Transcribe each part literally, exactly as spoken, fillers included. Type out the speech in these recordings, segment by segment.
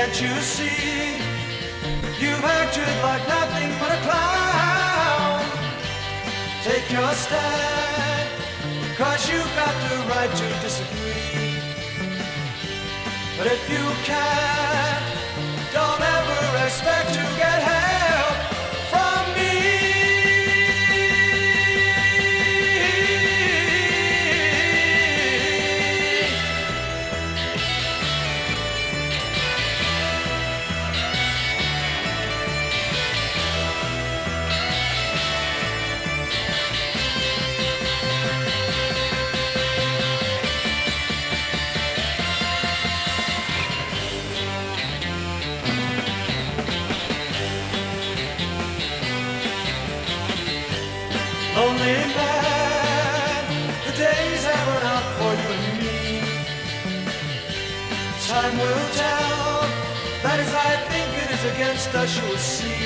Can't you see? You've acted like nothing but a clown. Take your stand, cause you've got the right to disagree. But if you can, don't ever expect to get help from me. Lonely man, the days have run out for you and me. Time will tell, that is I think it is against us you'll see.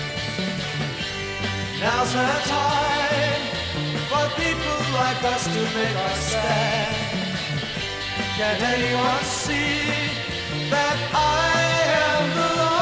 Now's the time for people like us to make our stand. Can anyone see that I am the